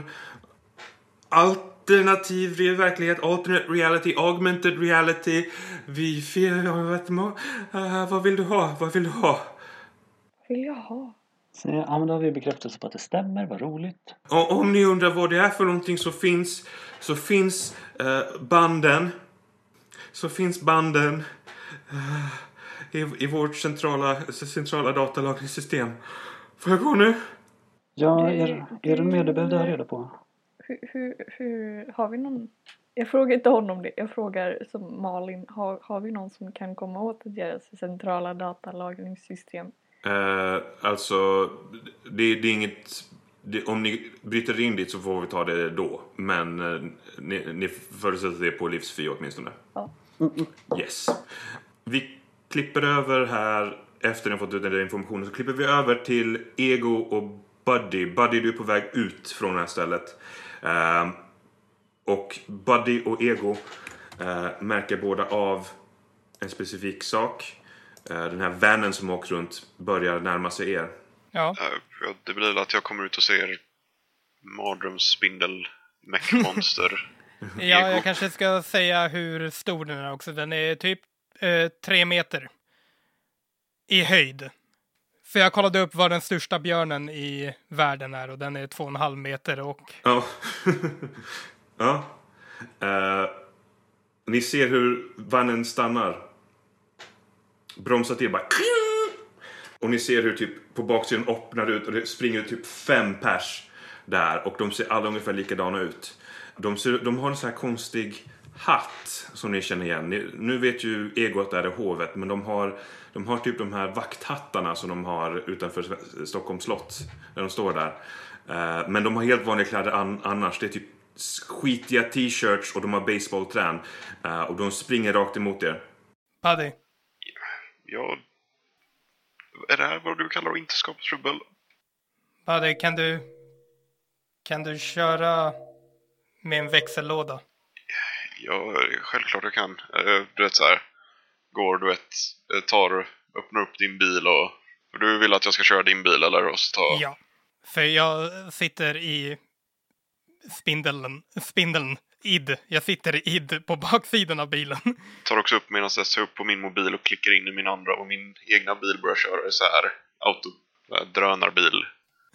Alternativ verklighet, alternate reality, augmented reality. Vi vet uh, vad vill du ha? Vad vill du ha? Vill jag ha? Så, ja, men då har vi bekräftelse på att det stämmer, vad roligt. Och om ni undrar vad det är för någonting så finns så finns uh, banden. Så finns banden uh, i, i vårt centrala centrala datalagringssystem. Får jag gå nu? Ja, är, är det mer du behövde ha reda på? Hur, hur, hur, har vi någon... Jag frågar inte honom det. Jag frågar som Malin. Har, har vi någon som kan komma åt deras centrala datalagringssystem? Uh, alltså, det, det är inget... Det, om ni bryter in dit så får vi ta det då. Men uh, ni, ni förutsätter det på livsfri åtminstone. Ja. Yes. Vi klipper över här efter ni har fått ut den där informationen så klipper vi över till Ego och Buddy. Buddy, du är på väg ut från det här stället. Uh, och Buddy och Ego uh, märker båda av en specifik sak. Uh, den här vanen som åker runt börjar närma sig er. Ja. Uh, det blir att jag kommer ut och ser mardrömsspindel mech-monster. Ja, jag kanske ska säga hur stor den är också. Den är typ eh, tre meter i höjd. För jag kollade upp vad den största björnen i världen är och den är två och en halv meter och... Ja. Ja. Uh, ni ser hur vannen stannar. Bromsar till bara... Och ni ser hur typ på baksidan öppnar ut och det springer ut typ fem pers där. Och de ser alla ungefär likadana ut. De, ser, de har en sån här konstig hatt som ni känner igen. Ni, nu vet ju Ego att det är hovet, men de har, de har typ de här vakthattarna som de har utanför Stockholms slott. Där de står där. Uh, men de har helt vanliga kläder an, annars. Det är typ skitiga t-shirts och de har baseballträn. Uh, och de springer rakt emot er. Buddy. Ja... Är det här vad du kallar att inte skapa trubbel? Buddy, kan du... Kan du köra med en växellåda? Ja, självklart jag kan. Du vet så här. Går, du vet, tar, öppnar upp din bil och... och du vill att jag ska köra din bil eller? Och så ta... Ja, för jag sitter i spindeln, spindeln, id. Jag sitter i id på baksidan av bilen. Tar också upp medan jag ser upp på min mobil och klickar in i min andra och min egna bil börjar köra så här auto, drönarbil.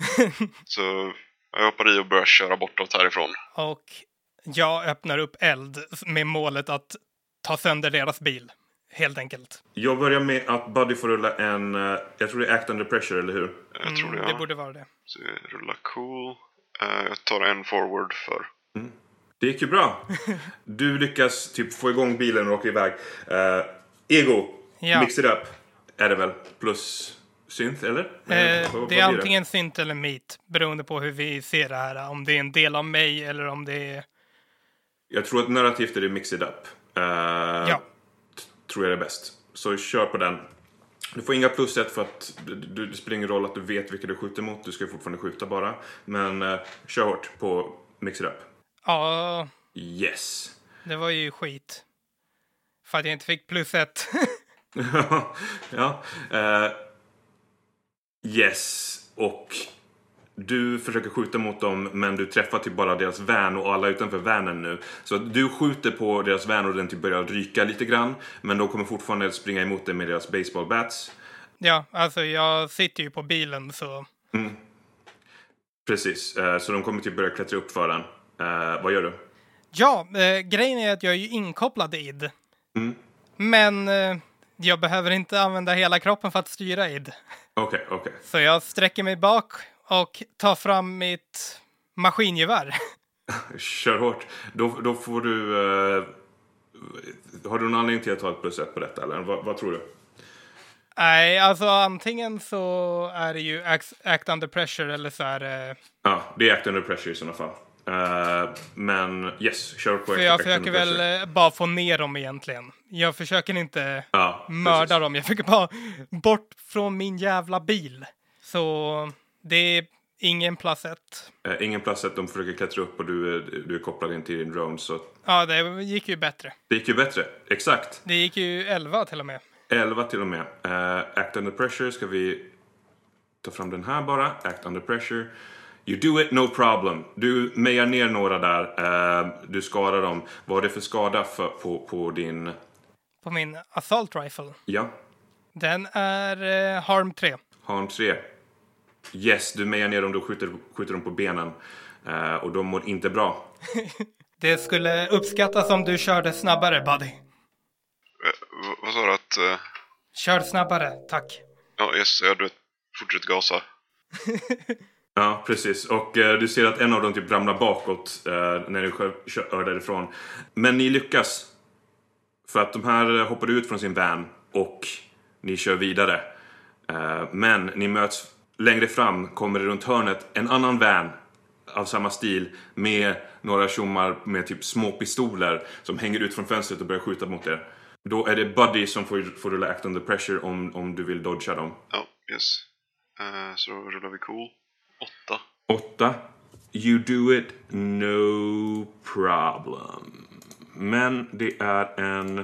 Så jag hoppar i och börjar köra bortåt härifrån. Och jag öppnar upp eld med målet att ta sönder deras bil. Helt enkelt. Jag börjar med att Buddy får rulla en... Jag tror det är Act Under Pressure, eller hur? Jag tror det, mm, ja. Det borde vara det. Så rulla cool. Jag tar en forward för... Mm. Det gick ju bra. Du lyckas typ få igång bilen och åka iväg. Uh, Ego, ja. Mix it up. Är det väl? Plus synth, eller? Eh, vad, vad det är blir antingen synth eller meat. Beroende på hur vi ser det här. Om det är en del av mig eller om det är... Jag tror att narrativt är det Mix it up. Uh, ja. Tror jag det är bäst. Så kör på den. Du får inga plus ett för att du, det spelar ingen roll att du vet vilka du skjuter mot. Du ska fortfarande skjuta bara. Men uh, kör hårt på Mix it up. Ja. Yes. Det var ju skit. För att jag inte fick plus ett. Ja. Uh, yes. Och du försöker skjuta mot dem, men du träffar typ bara deras van och alla utanför vanen nu. Så du skjuter på deras van och den typ börjar ryka lite grann. Men de kommer fortfarande springa emot dig med deras baseballbats. Ja, alltså jag sitter ju på bilen så... Mm. Precis, uh, så de kommer typ börja klättra upp för den. Uh, vad gör du? Ja, eh, grejen är att jag är ju inkopplad i id. Mm. Men eh, jag behöver inte använda hela kroppen för att styra id. Okej, okay, okej. Okay. Så jag sträcker mig bak och tar fram mitt maskingevär. Kör hårt. Då, då får du... Uh, har du någon anledning till att ta ett plus ett på detta? Eller vad, vad tror du? Nej, alltså antingen så är det ju act, act under pressure eller så är det... Ja, det är act under pressure i sådana fall. Uh, men yes, kör på. För jag försöker väl bara få ner dem egentligen. Jag försöker inte ja, mörda precis. dem. Jag försöker bara bort från min jävla bil. Så det är ingen plus ett. Uh, ingen plus ett, de försöker klättra upp och du är, du är kopplad in till din drone. Så... Ja, det gick ju bättre. Det gick ju bättre, exakt. Det gick ju elva till och med. elva till och med. Uh, act under pressure, ska vi ta fram den här bara. Act under pressure. You do it, no problem. Du mejar ner några där. Uh, du skadar dem. Vad är det för skada för, på, på din... På min assault rifle? Ja. Den är uh, harm tre. Harm tre. Yes, du mejar ner dem. Du skjuter, skjuter dem på benen. Uh, och de mår inte bra. Det skulle uppskattas om du körde snabbare, buddy. Uh, vad sa du att... Uh... Kör snabbare, tack. Ja, yes, jag du fortsätt gasa. Ja, precis. Och uh, du ser att en av dem typ ramlar bakåt uh, när du själv kör därifrån. Men ni lyckas. För att de här hoppar ut från sin van och ni kör vidare. Uh, men ni möts längre fram, kommer det runt hörnet en annan van av samma stil med några tjommar med typ små pistoler som hänger ut från fönstret och börjar skjuta mot er. Då är det Buddy som får, får rulla Act Under Pressure om, om du vill dodga dem. Ja, yes. Uh, så rullar vi cool. Åtta. Åtta. You do it, no problem. Men det är en...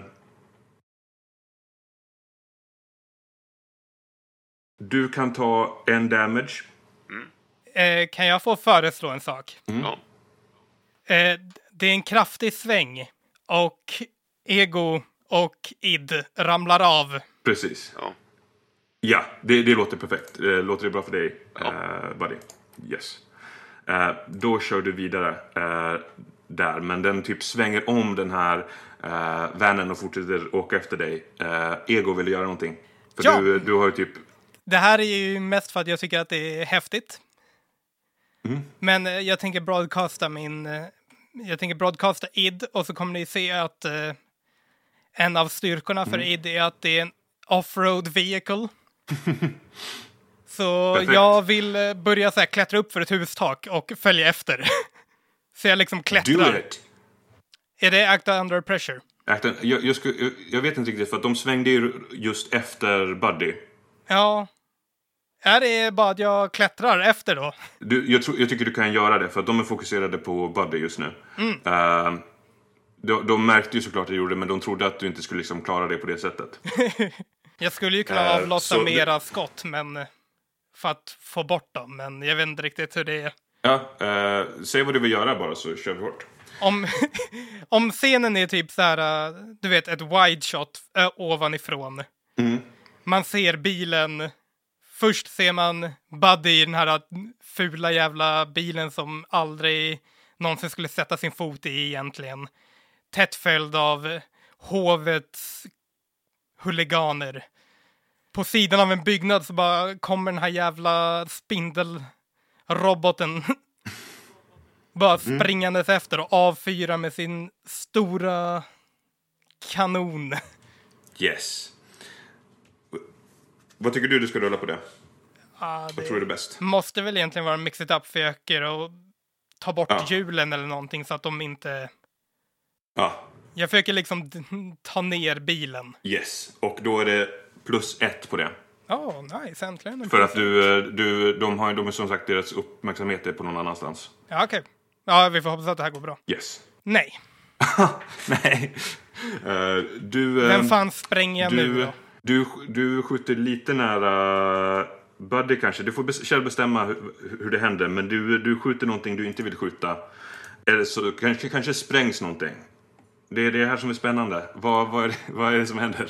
Du kan ta en damage. Mm. Eh, kan jag få föreslå en sak? Mm. Ja. Eh, det är en kraftig sväng och Ego och Id ramlar av. Precis. Ja. Ja, det, det låter perfekt. Eh, låter det bra för dig, Ja. uh, Buddy? Yes. Uh, då kör du vidare uh, där. Men den typ svänger om den här uh, vanen och fortsätter åka efter dig. Uh, Ego vill göra någonting. För Ja. du, du har ju typ... Det här är ju mest för att jag tycker att det är häftigt. Mm. Men eh, jag tänker broadcasta min... Eh, jag tänker broadcasta Id och så kommer ni se att eh, en av styrkorna för Mm. Id är att det är en offroad vehicle. Så Perfekt. jag vill eh, börja så här, klättra upp för ett hustak och följa efter. Så jag liksom Do klättrar. it! Är det Act Under Pressure? Acten, jag, jag, skulle, jag, jag vet inte riktigt, för att de svängde ju just efter Buddy. Ja. Är det bara att jag klättrar efter då? Du, jag, tror, jag tycker du kan göra det, för att de är fokuserade på Buddy just nu. Mm. Uh, de, de märkte ju såklart att du gjorde det, men de trodde att du inte skulle liksom klara det på det sättet. Jag skulle ju kunna Eh, avlossa så mera skott, men eh, för att få bort dem, men jag vet inte riktigt hur det är. Ja, uh, säg vad du vill göra bara, så kör vi hårt. Om, om scenen är typ så här, eh, du vet, ett wide shot äh, ovanifrån. Mm. Man ser bilen. Först ser man Buddy i den här fula jävla bilen som aldrig någonsin skulle sätta sin fot i egentligen. Tätt följd av hovets huliganer. På sidan av en byggnad så bara kommer den här jävla spindelroboten bara springandes efter och avfyrar med sin stora kanon. Yes. Vad tycker du du ska rulla på det? Ja, Vad tror du är bäst? måste väl egentligen vara mix it up-föker och ta bort Ja. hjulen eller någonting så att de inte... Ja, Jag försöker liksom d- ta ner bilen. yes. Och då är det plus ett på det. Ja, oh, nice. Äntligen. en För att plus. du, eh, du, de har de är som sagt, deras uppmärksamhet är på någon annanstans. Ja, okej. Ja, vi får hoppas att det här går bra. Yes. Nej. Nej. Uh, du... eh, Vem fan spränger jag nu du, då? du, du skjuter lite nära Buddy kanske. Du får bes- själv bestämma hur, hur det händer. Men du, du skjuter någonting du inte vill skjuta. Eller så kanske, kanske sprängs någonting. Det är det här som är spännande. Vad, vad, är, det, vad är det som händer?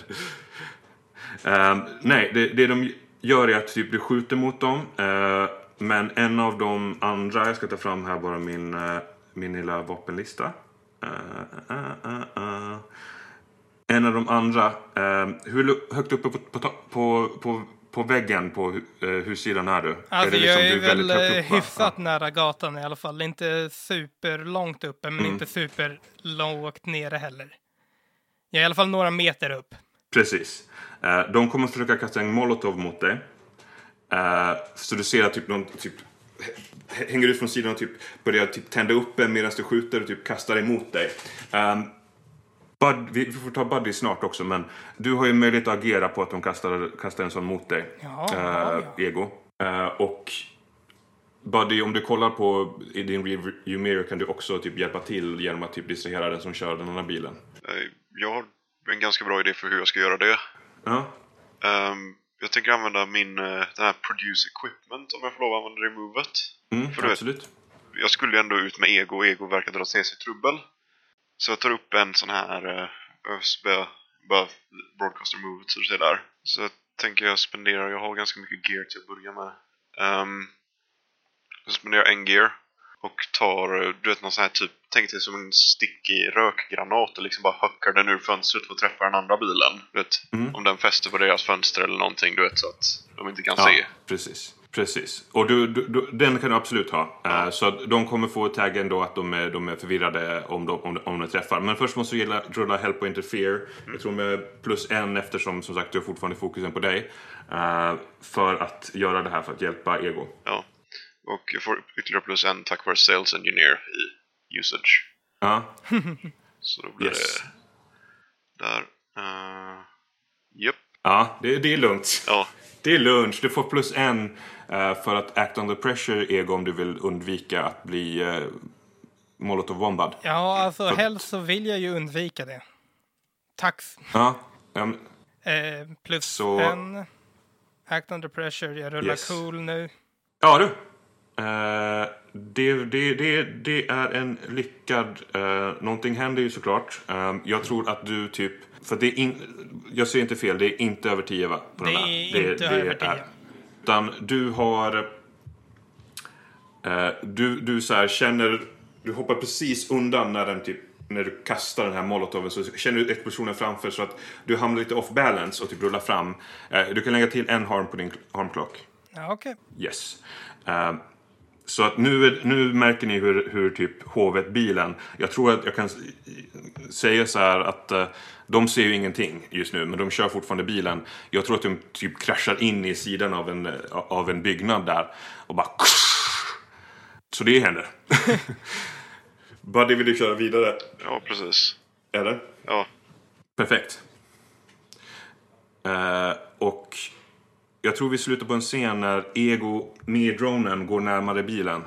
Um, nej, det, det de gör är att typ, du skjuter mot dem. Uh, men en av de andra, jag ska ta fram här bara min, uh, min lilla vapenlista. Uh, uh, uh, uh. En av de andra, uh, hur högt uppe på, på, på, på, på väggen på uh, hussidan är du? Alltså, är det jag är du väl väldigt högt eh, upp, va? hyfsat nära gatan i alla fall. Inte super långt uppe, men Mm. inte super långt nere heller. Jag är i alla fall några meter upp. Precis. Uh, de kommer att försöka kasta en molotov mot dig. Uh, så du ser att typ någon typ h- hänger ut från sidan och typ börjar typ tända upp en medan du skjuter och typ kastar emot dig. Um, Bud, vi får ta Buddy snart också, men du har ju möjlighet att agera på att de kastar, kastar en sån mot dig. Ja, uh, ja, ja. Ego. Uh, och Buddy, om du kollar på i din review mirror kan du också typ hjälpa till genom att typ distrahera den som kör den andra bilen. Eh, Jag har en ganska bra idé för hur jag ska göra det. Ja. Ehm, jag tänker använda min, eh, den här produce equipment om jag får lov att använda det movet. Mm, För du vet, absolut. jag skulle ändå ut med Ego och Ego verkar dra till sig trubbel. Så jag tar upp en sån här uh, bara, bara broadcaster movet så du ser där. Så jag tänker jag spenderar, jag har ganska mycket gear till att börja med. Um, jag spenderar en gear och tar, eh, du vet någon sån här typ, tänk dig som en stickig rökgranat och liksom bara hackar den ur fönstret för att träffa den andra bilen. Du vet, Mm. om den fäster på deras fönster eller någonting, du vet, så att de inte kan Ja, se. precis. Precis. Och du, du, du, den kan du absolut ha. Uh, så att de kommer få taggen då att de är, de är förvirrade om de, om, de, om de träffar. Men först måste du gilla, rulla help och interfere. Mm. Jag tror med plus en eftersom som sagt du har fortfarande fokusen på dig. Uh, för att göra det här för att hjälpa Ego. Ja. Och jag får ytterligare plus en tack vare Sales Engineer i usage. Ja. Så då blir Yes. det där. Uh, yep. Ja, det, det är lugnt. Ja. Det är lunch. Du får plus en uh, för att act under pressure, Ego, om du vill undvika att bli uh, molotov-bombad. Ja, alltså för... helst så vill jag ju undvika det. Tack. Ja. Um, eh, plus så... en. Act under pressure. Jag rullar yes. cool nu. Ja, du. Uh, det, det, det, det är en lyckad... Uh, någonting händer ju såklart. Um, jag tror att du typ... För det är in, jag ser inte fel, det är inte över tio, va? På det den är det, inte det över tio. Är, utan du har... Uh, du du så här, känner... Du hoppar precis undan när den typ... När du kastar den här molotoven så känner du explosionen framför så att du hamnar lite off balance och typ rullar fram. Uh, du kan lägga till en harm på din harm clock. Ja, okej. Okay. Yes. Uh, så att nu, är, nu märker ni hur, hur typ H V ett-bilen... Jag tror att jag kan säga så här att... Uh, de ser ju ingenting just nu, men de kör fortfarande bilen. Jag tror att de typ kraschar in i sidan av en, av en byggnad där. Och bara... Så det händer. Buddy, vill du köra vidare? Ja, precis. Eller? Ja. Perfekt. Uh, och jag tror vi slutar på en scen när Ego med dronen går närmare bilen.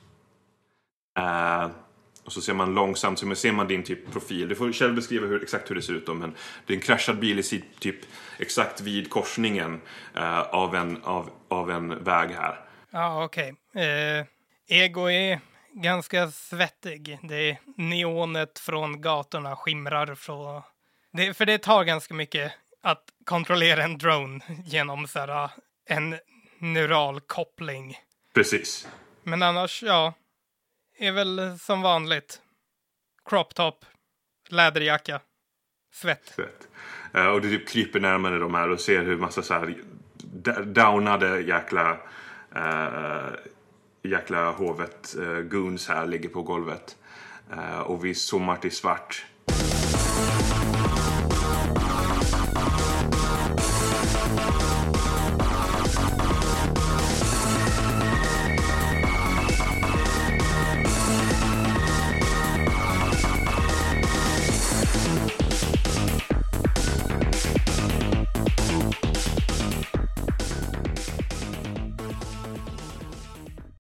Uh, och så ser man långsamt, så ser man din typ profil. Du får själv beskriva hur, exakt hur det ser ut då, men det är en kraschad bil i sitt, typ exakt vid korsningen uh, av, en, av, av en väg här. Ja, okej. Okay. Uh, Ego är ganska svettig. Det är neonet från gatorna skimrar från... Det, för det tar ganska mycket att kontrollera en drone genom så här, en neural koppling. Precis. Men annars, ja, är väl som vanligt. Crop top, läderjacka, svett. svett. Uh, och du typ kryper närmare de här och ser hur massa så här downade jäkla uh, jäkla hovet uh, goons här ligger på golvet. Uh, och vi zoomar till svart.